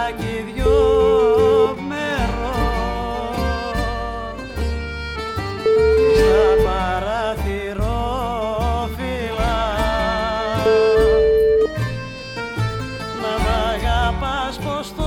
κι δυο μέρος στα παραθυρόφυλλα να μ' αγαπάς πως το